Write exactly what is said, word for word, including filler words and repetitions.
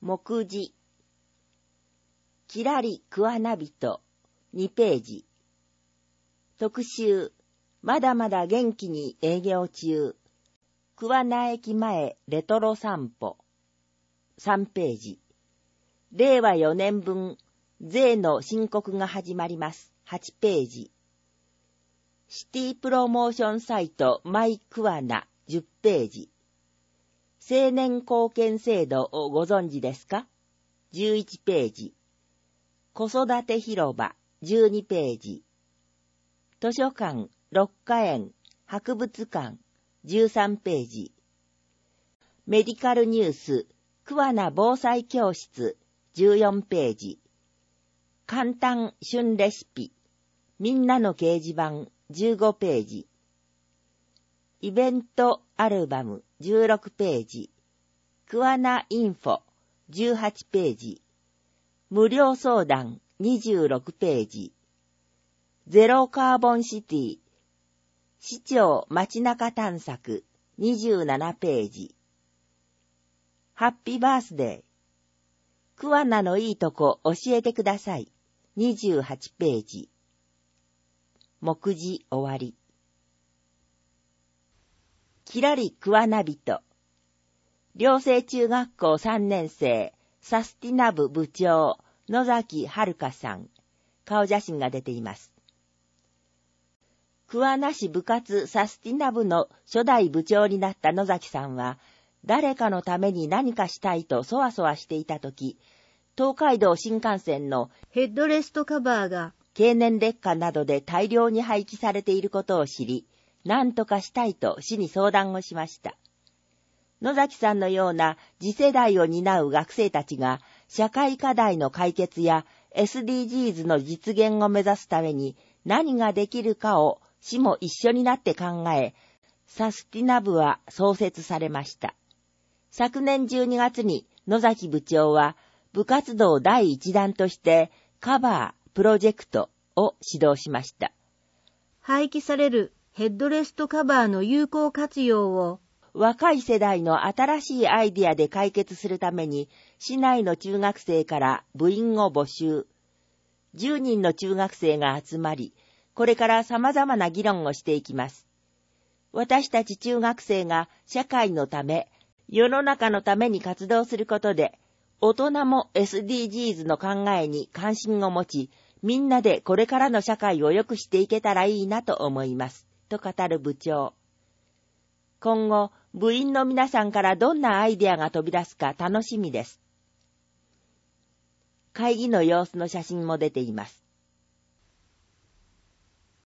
目次。きらり桑名人にページ。特集。まだまだ元気に営業中。桑名駅前レトロ散歩。さんページ。れいわよねんぶん税の申告が始まります。はちページ。シティプロモーションサイトマイ桑名じゅっページ。青年貢献制度をご存知ですか？じゅういちページ。子育て広場じゅうにページ。図書館、六花園、博物館じゅうさんページ。メディカルニュース、桑名防災教室じゅうよんページ。簡単旬レシピ、みんなの掲示板じゅうごページ。イベントアルバムじゅうろくページ。桑名インフォじゅうはちページ。無料相談にじゅうろくページ。ゼロカーボンシティ市長街中探索にじゅうななページ。ハッピーバースデー。桑名のいいとこ教えてください。にじゅうはちページ。目次終わり。きらり桑名人。寮生中学校さんねん生、サスティナブ部長、野崎遥さん。顔写真が出ています。桑名市部活サスティナブの初代部長になった野崎さんは、誰かのために何かしたいとそわそわしていたとき、東海道新幹線のヘッドレストカバーが経年劣化などで大量に廃棄されていることを知り、何とかしたいと市に相談をしました。野崎さんのような次世代を担う学生たちが社会課題の解決や エスディージーズ の実現を目指すために何ができるかを市も一緒になって考え、サスティナブは創設されました。昨年じゅうにがつに野崎部長は部活動第一弾としてカバープロジェクトを指導しました。 廃棄されるヘッドレストカバーの有効活用を若い世代の新しいアイディアで解決するために市内の中学生から部員を募集。じゅうにんの中学生が集まり、これから様々な議論をしていきます。私たち中学生が社会のため、世の中のために活動することで、大人も エスディージーズ の考えに関心を持ち、みんなでこれからの社会を良くしていけたらいいなと思います。と語る部長。今後、部員の皆さんからどんなアイデアが飛び出すか楽しみです。会議の様子の写真も出ています。